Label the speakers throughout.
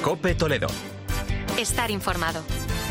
Speaker 1: COPE Toledo.
Speaker 2: Estar informado.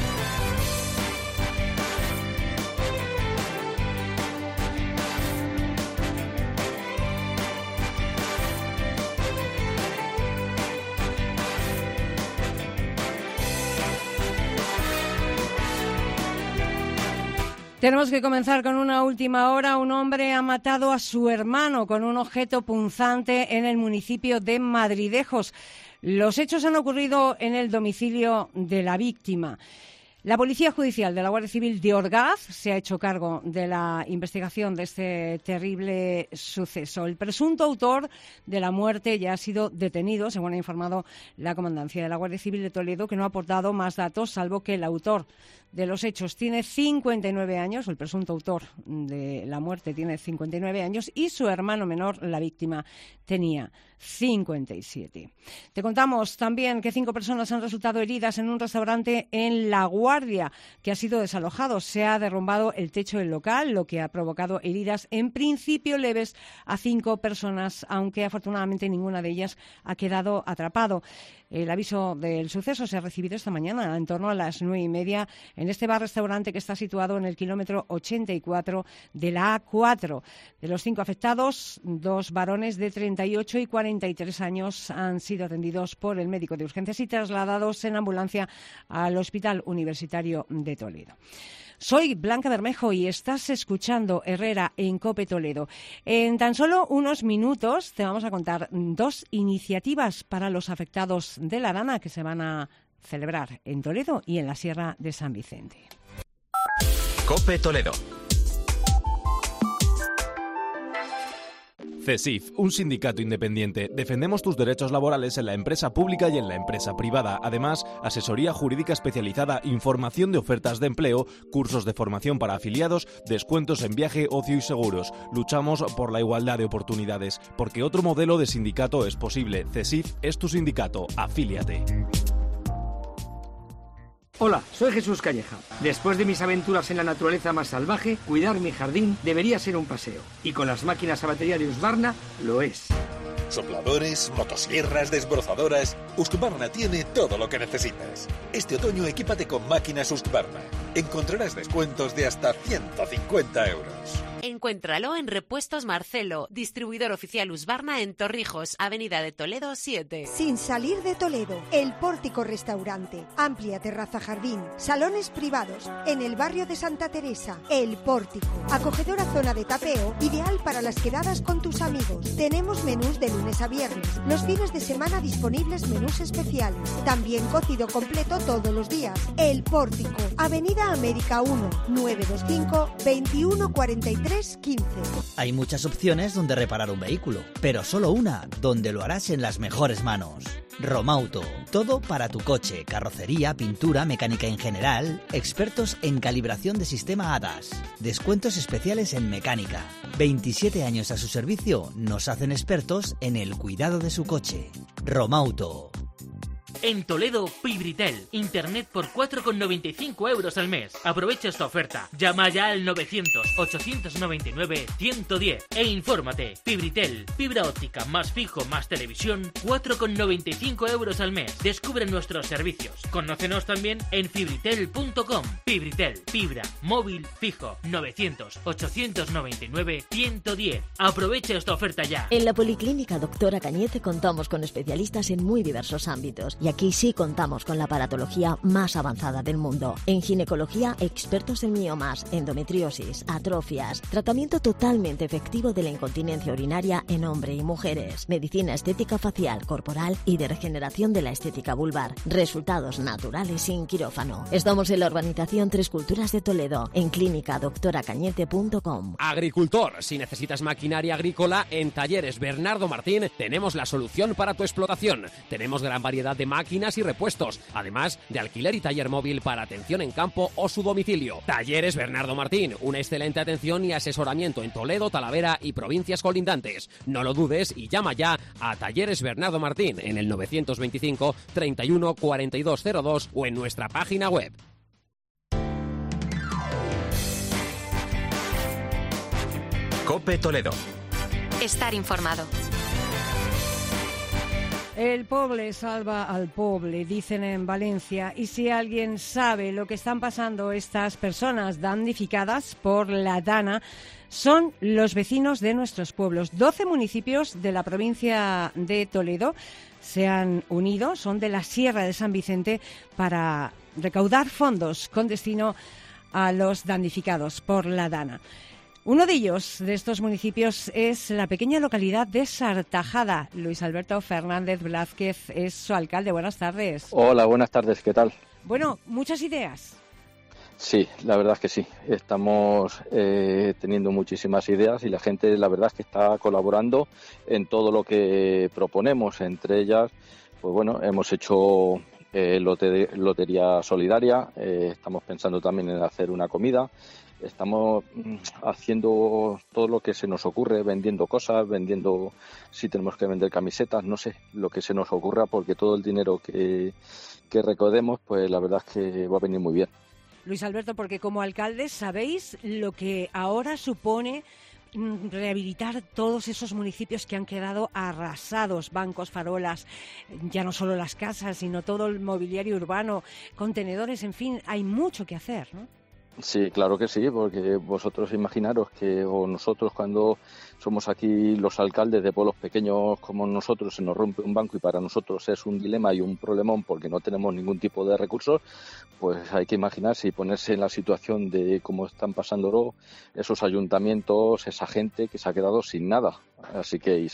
Speaker 3: Tenemos que comenzar con una última hora. Un hombre ha matado a su hermano con un objeto punzante en el municipio de Madridejos. Los hechos han ocurrido en el domicilio de la víctima. La Policía Judicial de la Guardia Civil de Orgaz se ha hecho cargo de la investigación de este terrible suceso. El presunto autor de la muerte ya ha sido detenido, según ha informado la Comandancia de la Guardia Civil de Toledo, que no ha aportado más datos, salvo que el autor de los hechos tiene 59 años, el presunto autor de la muerte tiene 59 años y su hermano menor, la víctima, tenía 57. Te contamos también que 5 personas han resultado heridas en un restaurante en La Guardia, que ha sido desalojado. Se ha derrumbado el techo del local, lo que ha provocado heridas en principio leves a 5 personas, aunque afortunadamente ninguna de ellas ha quedado atrapado. El aviso del suceso se ha recibido esta mañana, en torno a las 9:30, en este bar-restaurante que está situado en el kilómetro 84 de la A4. De los 5 afectados, 2 varones de 38 y 43 años han sido atendidos por el médico de urgencias y trasladados en ambulancia al Hospital Universitario de Toledo. Soy Blanca Bermejo y estás escuchando Herrera en COPE Toledo. En tan solo unos minutos te vamos a contar 2 iniciativas para los afectados de la Arana que se van a celebrar en Toledo y en la Sierra de San Vicente.
Speaker 1: COPE Toledo.
Speaker 4: CESIF, un sindicato independiente. Defendemos tus derechos laborales en la empresa pública y en la empresa privada. Además, asesoría jurídica especializada, información de ofertas de empleo, cursos de formación para afiliados, descuentos en viaje, ocio y seguros. Luchamos por la igualdad de oportunidades, porque otro modelo de sindicato es posible. CESIF es tu sindicato. Afíliate.
Speaker 5: Hola, soy Jesús Calleja. Después de mis aventuras en la naturaleza más salvaje, cuidar mi jardín debería ser un paseo. Y con las máquinas a batería de Husqvarna, lo es.
Speaker 6: Sopladores, motosierras, desbrozadoras... Husqvarna tiene todo lo que necesitas. Este otoño equípate con máquinas Husqvarna. Encontrarás descuentos de hasta 150 euros.
Speaker 2: Encuéntralo en Repuestos Marcelo, distribuidor oficial Husqvarna en Torrijos, Avenida de Toledo 7.
Speaker 7: Sin salir de Toledo, El Pórtico Restaurante, amplia terraza jardín, salones privados, en el barrio de Santa Teresa. El Pórtico, acogedora zona de tapeo, ideal para las quedadas con tus amigos. Tenemos menús de lunes a viernes, los fines de semana disponibles menús especiales. También cocido completo todos los días. El Pórtico, Avenida América 1, 925 2143 15.
Speaker 8: Hay muchas opciones donde reparar un vehículo, pero solo una donde lo harás en las mejores manos. Romauto, todo para tu coche, carrocería, pintura, mecánica en general, expertos en calibración de sistema ADAS, descuentos especiales en mecánica. 27 años a su servicio nos hacen expertos en el cuidado de su coche. Romauto.
Speaker 9: En Toledo, Fibritel. Internet por 4,95 euros al mes. Aprovecha esta oferta. Llama ya al 900-899-110 e infórmate. Fibritel. Fibra óptica más fijo más televisión. 4,95 euros al mes. Descubre nuestros servicios. Conócenos también en fibritel.com. Fibritel. Fibra. Móvil. Fijo. 900-899-110. Aprovecha esta oferta ya.
Speaker 10: En la Policlínica Doctora Cañete contamos con especialistas en muy diversos ámbitos. Y aquí sí contamos con la aparatología más avanzada del mundo. En ginecología, expertos en miomas, endometriosis, atrofias, tratamiento totalmente efectivo de la incontinencia urinaria en hombres y mujeres, medicina estética facial, corporal y de regeneración de la estética vulvar, resultados naturales sin quirófano. Estamos en la urbanización Tres Culturas de Toledo, en clínicadoctoracañete.com.
Speaker 11: Agricultor, si necesitas maquinaria agrícola, en Talleres Bernardo Martín tenemos la solución para tu explotación. Tenemos gran variedad de máquinas y repuestos, además de alquiler y taller móvil para atención en campo o su domicilio. Talleres Bernardo Martín, una excelente atención y asesoramiento en Toledo, Talavera y provincias colindantes. No lo dudes y llama ya a Talleres Bernardo Martín en el 925 31 4202 o en nuestra página web.
Speaker 1: COPE Toledo.
Speaker 2: Estar informado.
Speaker 3: El poble salva al poble, dicen en Valencia, y si alguien sabe lo que están pasando estas personas damnificadas por la Dana, son los vecinos de nuestros pueblos. 12 municipios de la provincia de Toledo se han unido, son de la Sierra de San Vicente, para recaudar fondos con destino a los damnificados por la Dana. Uno de ellos, de estos municipios, es la pequeña localidad de Sartajada. Luis Alberto Fernández Blázquez es su alcalde. Buenas tardes.
Speaker 12: Hola, buenas tardes. ¿Qué tal?
Speaker 3: Bueno, muchas ideas.
Speaker 12: Sí, la verdad es que sí. Estamos teniendo muchísimas ideas y la gente, la verdad es que está colaborando en todo lo que proponemos. Entre ellas, pues bueno, hemos hecho lotería solidaria. Estamos pensando también en hacer una comida. Estamos haciendo todo lo que se nos ocurre, vendiendo cosas, vendiendo, si tenemos que vender camisetas, no sé, lo que se nos ocurra, porque todo el dinero que recaudemos, pues la verdad es que va a venir muy bien.
Speaker 3: Luis Alberto, porque como alcalde sabéis lo que ahora supone rehabilitar todos esos municipios que han quedado arrasados, bancos, farolas, ya no solo las casas, sino todo el mobiliario urbano, contenedores, en fin, hay mucho que hacer, ¿no?
Speaker 12: Sí, claro que sí, porque vosotros imaginaros que, o nosotros cuando somos aquí los alcaldes de pueblos pequeños como nosotros, se nos rompe un banco y para nosotros es un dilema y un problemón porque no tenemos ningún tipo de recursos, pues hay que imaginarse y ponerse en la situación de cómo están pasándolo esos ayuntamientos, esa gente que se ha quedado sin nada. Así que y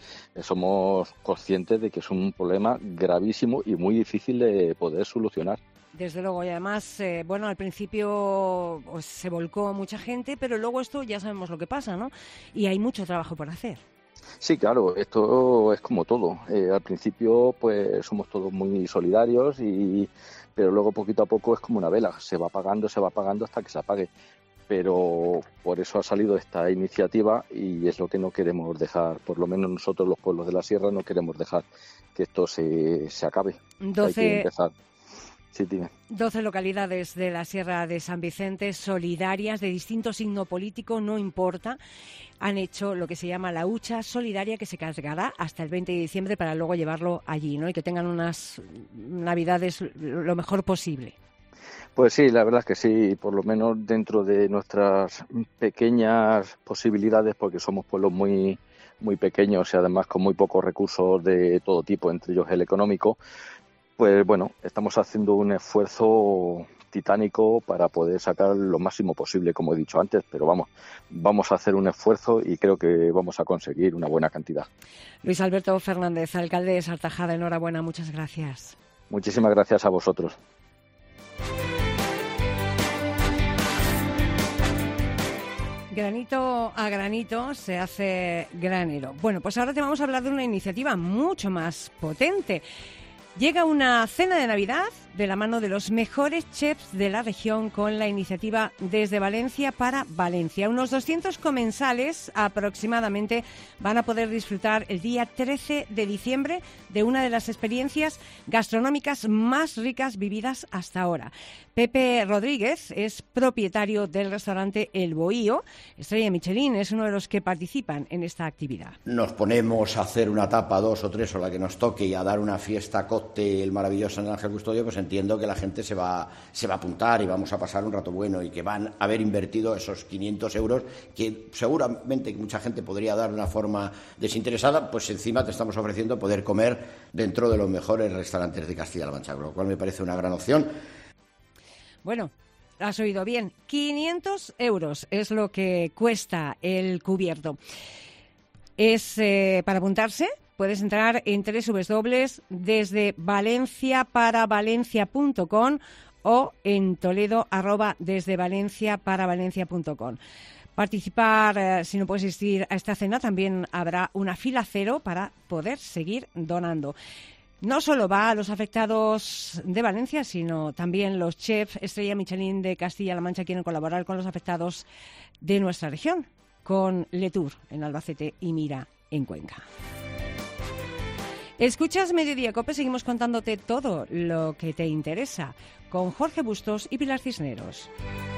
Speaker 12: somos conscientes de que es un problema gravísimo y muy difícil de poder solucionar.
Speaker 3: Desde luego, y además, bueno, al principio pues, se volcó mucha gente, pero luego esto ya sabemos lo que pasa, ¿no? Y hay mucho trabajo por hacer.
Speaker 12: Sí, claro, esto es como todo. Al principio, pues somos todos muy solidarios, pero luego poquito a poco es como una vela, se va apagando hasta que se apague. Pero por eso ha salido esta iniciativa y es lo que no queremos dejar, por lo menos nosotros los pueblos de la Sierra no queremos dejar que esto se acabe.
Speaker 3: 12...
Speaker 12: Hay que empezar. Sí, dime.
Speaker 3: 12 localidades de la Sierra de San Vicente, solidarias, de distinto signo político, no importa, han hecho lo que se llama la hucha solidaria, que se cargará hasta el 20 de diciembre para luego llevarlo allí, ¿no? Y que tengan unas Navidades lo mejor posible.
Speaker 12: Pues sí, la verdad es que sí, por lo menos dentro de nuestras pequeñas posibilidades, porque somos pueblos muy, muy pequeños y además con muy pocos recursos de todo tipo, entre ellos el económico. Pues bueno, estamos haciendo un esfuerzo titánico para poder sacar lo máximo posible, como he dicho antes, pero vamos a hacer un esfuerzo y creo que vamos a conseguir una buena cantidad. Luis
Speaker 3: Alberto Fernández, alcalde de Sartajada, enhorabuena, muchas gracias.
Speaker 12: Muchísimas gracias a vosotros.
Speaker 3: Granito a granito se hace granero. Bueno, pues ahora te vamos a hablar de una iniciativa mucho más potente. Llega una cena de Navidad de la mano de los mejores chefs de la región con la iniciativa Desde Valencia para Valencia. Unos 200 comensales aproximadamente van a poder disfrutar el día 13 de diciembre de una de las experiencias gastronómicas más ricas vividas hasta ahora. Pepe Rodríguez es propietario del restaurante El Bohío. Estrella Michelin es uno de los que participan en esta actividad.
Speaker 13: Nos ponemos a hacer una tapa, 2 o 3 o la que nos toque y a dar una fiesta cóctel maravillosa en el Ángel Custodio, pues entiendo que la gente se va a apuntar y vamos a pasar un rato bueno y que van a haber invertido esos 500 euros que seguramente mucha gente podría dar de una forma desinteresada, pues encima te estamos ofreciendo poder comer dentro de los mejores restaurantes de Castilla-La Mancha, lo cual me parece una gran opción.
Speaker 3: Bueno, has oído bien, 500 euros es lo que cuesta el cubierto. Es para apuntarse. Puedes entrar en www.desdevalenciaparavalencia.com o en Toledo @desdevalenciaparavalencia.com. Participar, si no puedes asistir a esta cena, también habrá una fila cero para poder seguir donando. No solo va a los afectados de Valencia, sino también los chefs Estrella Michelin de Castilla-La Mancha quieren colaborar con los afectados de nuestra región, con Letour en Albacete y Mira en Cuenca. Escuchas Mediodía Cope, seguimos contándote todo lo que te interesa con Jorge Bustos y Pilar Cisneros.